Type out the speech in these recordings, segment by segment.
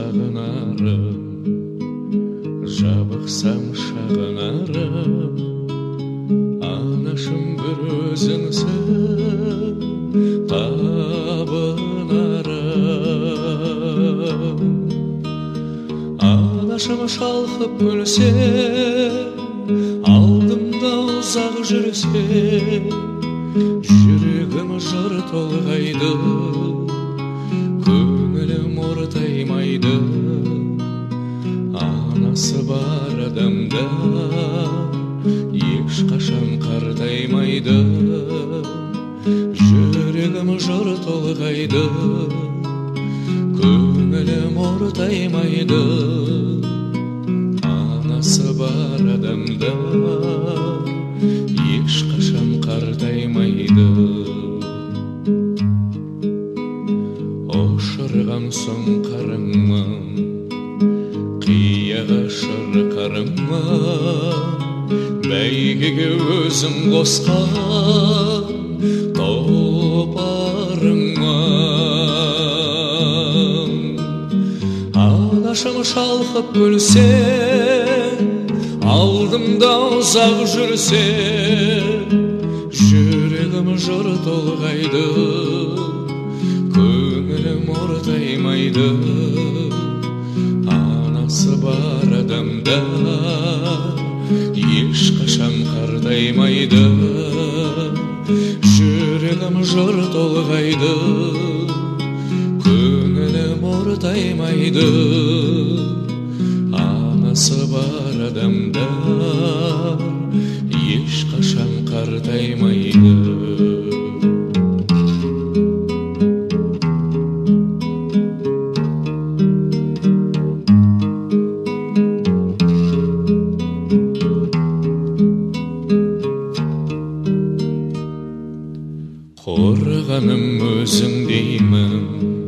сағынарым, жабықсам шағынарым, анашым бір өзіңсің табынарым. Анашым шалқып күлсе, алдымда ұзақ жүрсе, жүрегім жыр толғайды, көңілім ортаймайды. Анасы бар адамда ешқашан қартаймайды, жүрегім жыр толғайды, көңілім ортаймайды. Анасы бар адамда ешқашан қартаймайды. Ошырған соң қарыңмын, қияға шырқарыңмын, бәйгеге өзім қосқан тұлпарыңмын. Анашым шалқып күлсе, алдымда ұзақ жүрсе, жүрегім жыр толғайды, көңілім ортаймайды. Анасы бар адамда ешқашан қартаймайды, жүрегім жыр толғайды, көңілім ортаймайды. Анасы бар адамда ешқашан қартаймайды. Қорғаным өзің деймін,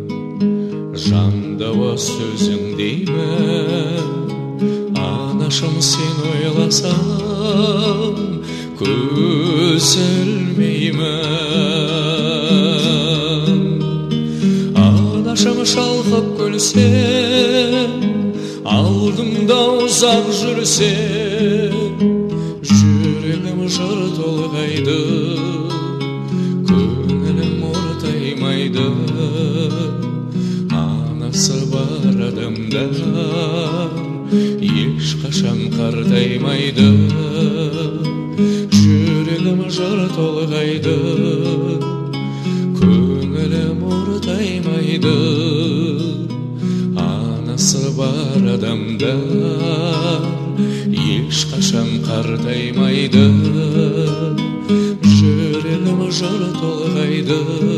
жандауа сөзің деймін. Анашым сен ойласам, көз ілмеймін. Анашым шалқып күлсе, алдымда ұзақ жүрсе, жүрегім жыр толғайды, көңілім ортаймайды. Анасы бар адамда ешқашан қартаймайды, жүрегім жыр толғайды, көңілім ортаймайды. Анасы бар адамда ешқашан қартаймайды, жүрегім жыр толғайды,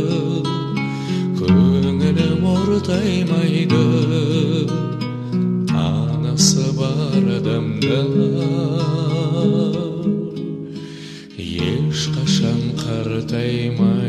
көңілім ортаймайды. Анасы бар адамда ешқашан қартаймайды.